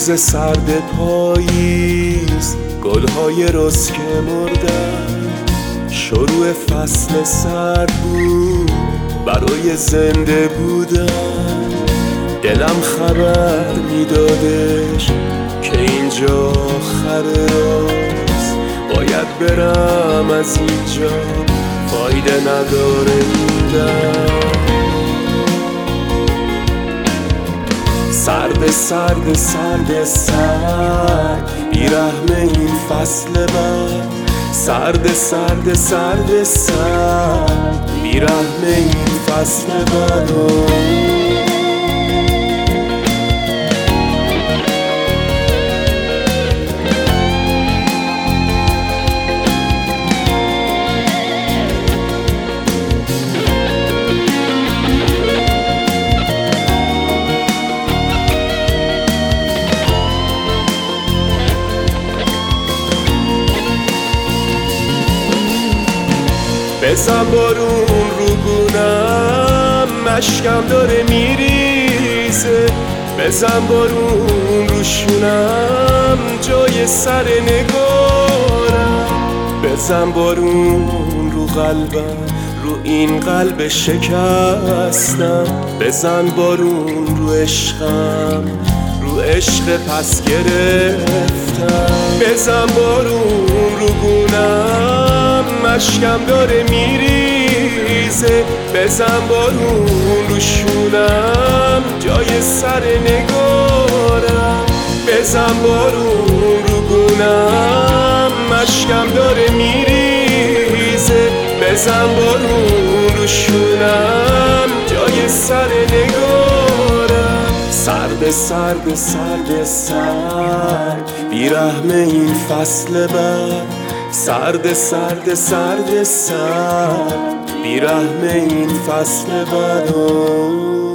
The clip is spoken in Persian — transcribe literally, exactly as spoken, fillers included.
روز سرد پاییز گلهای رس که مردن، شروع فصل سرد بود برای زنده بودن. دلم خبر میدادش که اینجا آخر راست، باید برم از اینجا، فایده نداره موندن. سرد سرد سرد سرد بیرحم این فصل بد، سرد سرد سرد سرد بیرحم این فصل بد. بزن بارون رو گونم، مشکم داره میریزه. بزن بارون رو شونم، جای سر نگارم. بزن بارون رو قلبم، رو این قلب شکستم. بزن بارون رو عشقم، رو عشق پس گرفتم. بزن بارون رو گونم، مشکم داره میریزه. بزن بارون رو شونم، جای سر نگارم. بزن بارون رو گونم، مشکم داره میریزه. بزن بارون رو شونم، جای سر نگارم. سرد سرد سرد سرد بیرحم این فصل بد، سرد سرد سرد سرد بیرحم این فصل بد.